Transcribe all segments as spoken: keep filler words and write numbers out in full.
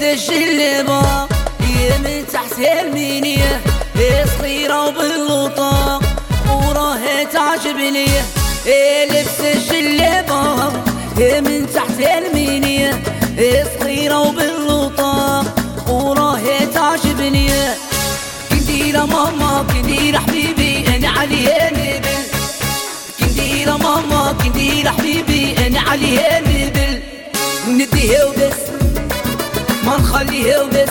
الجلبة هي من تحت المينية، صغيرة وباللطاق وراها تعجبني. لبس الجلبة هي من تحت المينية، صغيرة وباللطاق وراها تعجبني. كنديرة ماما كنديرة حبيبي انا عليها نبل، كنديرة ماما كنديرة حبيبي انا عليها نبل. نديها وبس ما نخليها وبس.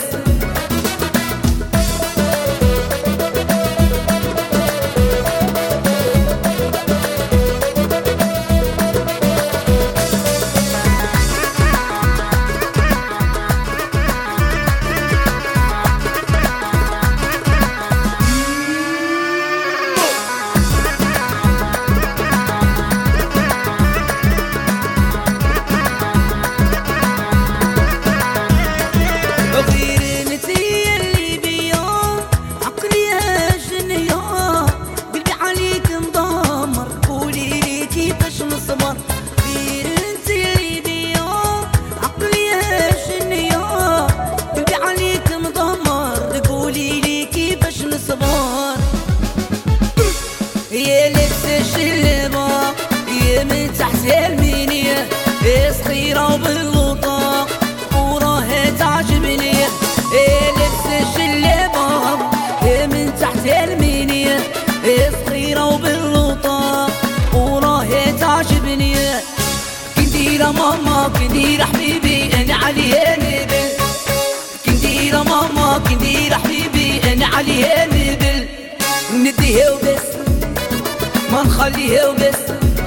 يا لبس الجلبة يا من تحت المينية، صغيرة وباللطاق وراها تعجبني. يا لبس الجلبة يا من تحت المينية، صغيرة وباللطاق وراها تعجبني. كنديرة ماما كنديرة حبيبي انا عليها نبل، كنديرة ماما كنديرة حبيبي انا عليها نبل. نديها وبس ما نخليها وبس.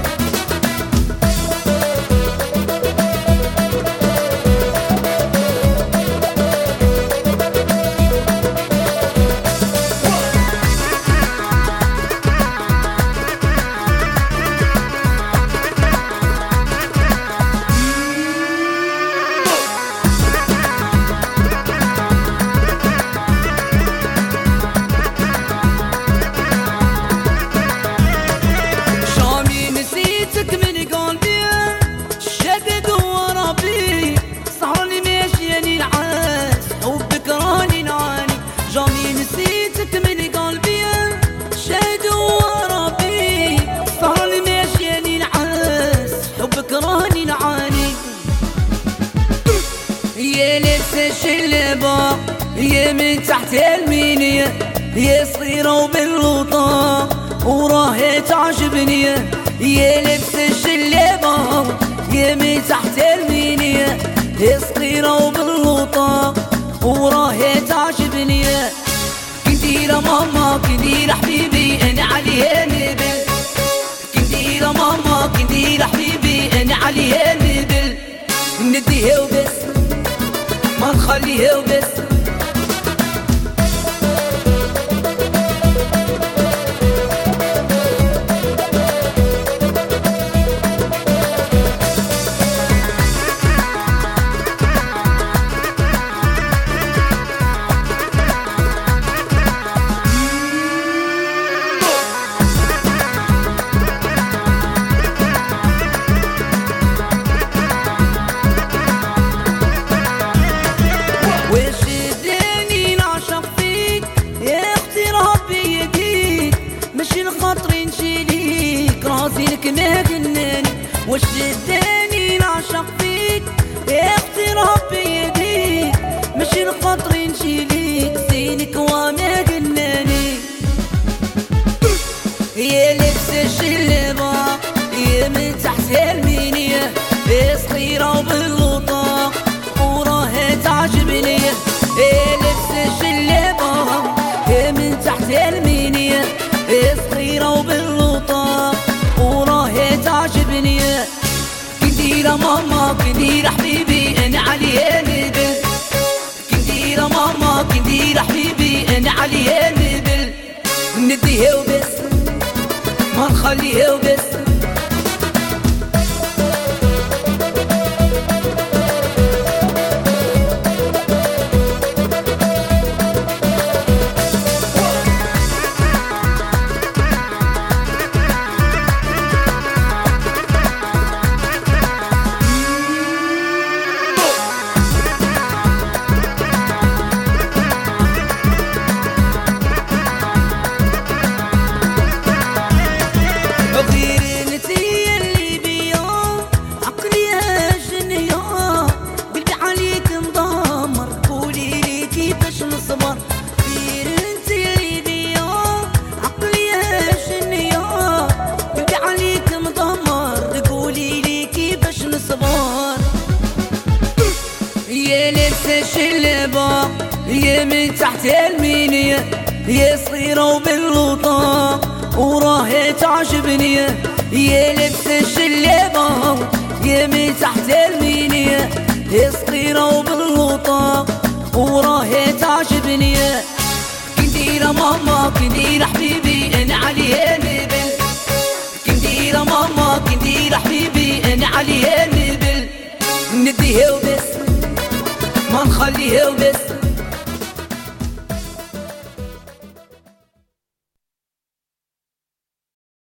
يا لبس الجلبة يا من تحت المينية، يا صغيرة وباللطاق وراها تعجبني. يا لبس الجلبة يا من تحت المينية، يا صغيرة وباللطاق وراها تعجبني. كنديرة ماما كنديرة حبيبي انا عليها نبل، كنديرة ماما كنديرة حبيبي انا عليها نبل. نديها وبس ما نخليها وبس. راسينك ما جناني وش اداني نعشق فيك، يا اختي ربي يديك مش الخطر نشيليك زينك وما جناني. يا لبس الجلبة يا من تحت المينية، صغيرة وباللطاق وراها تعجبني. يا لبس الجلبة يا من تحت المينية، صغيرة وباللطاق وراها تعجبني. كنديرة ماما كنديرة حبيبي انا عليها نبل، كنديرة ماما كنديرة حبيبي انا عليها نبل. نديها وبس ما نخليها وبس. يا من تحت المينية يا صغيرة وباللوطة وراهي تعجبني، يا لبس الجلابة يا من تحت المينية يا صغيرة وباللوطة وراهي تعجبني. كنديرة ماما كنديرة حبيبي انا عليها نبل، كنديرة ماما كنديرة حبيبي انا عليها نبل، نديها وبس ما نخليها وبس.